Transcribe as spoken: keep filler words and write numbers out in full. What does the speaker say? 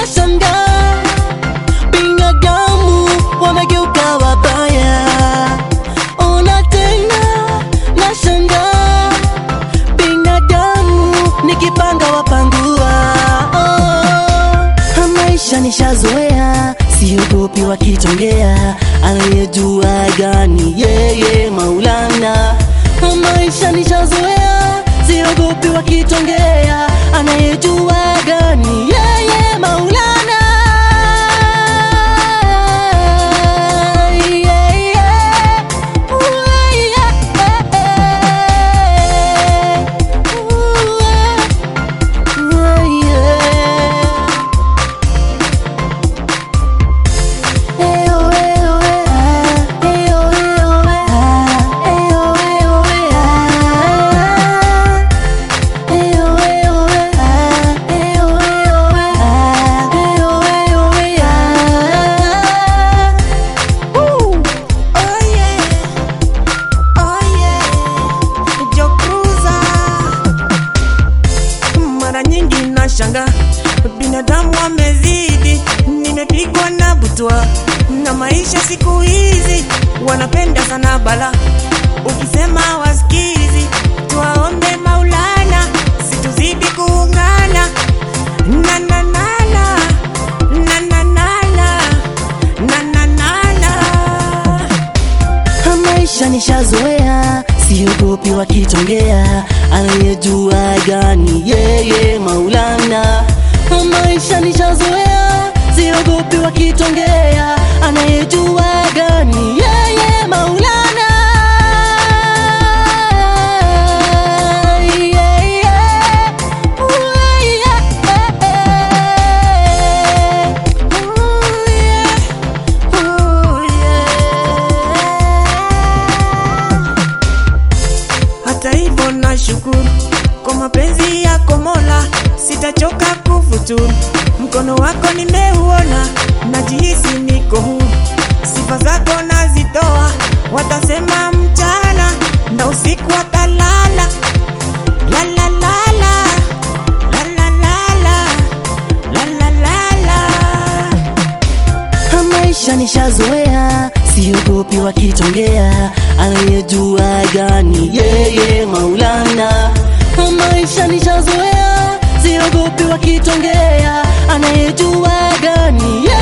nashangaa binadamu wamegeuka wabaya. Ona tena nashangaa binadamu nikipanga wapangua. Oh, maisha nishazoea, siogopi wakitongea, anayejua gani yeye Maulana. Maisha nishazoea, siogopi wakitongea, anayejua gani yeye Maulana. Shanga binadamu wamezidi, nimepigwa na butwa na maisha siku hizi, wanapenda sana bala, ukisema wasikizi. Tuwaombe Maulana situzidi kuungana, na na na na na na na na na na. Maisha nishazoea, siogopi wakitongea, anayejua gani yeye Maulana. Maisha nishazoea, siogopi wakitongea, anayejua gani yeye Maulana. Yeah, yeah. Ooh, yeah, yeah. Ooh, yeah. Ooh, yeah. Hata hivyo nashukuru kwa mapenzi yako Mola, sitachoka kufuturu. Mkono wako nimeuona, najihisi niko huru. Sifa zako nazitoa, watasema mchana na usiku watalala. La la la la, la la la la, la la la. Maisha nishazoea, siogopi wakitongea, anayejua gani yeye Maulana. Maisha nishazoea, siogopi wakitongea, anayejua gani yeye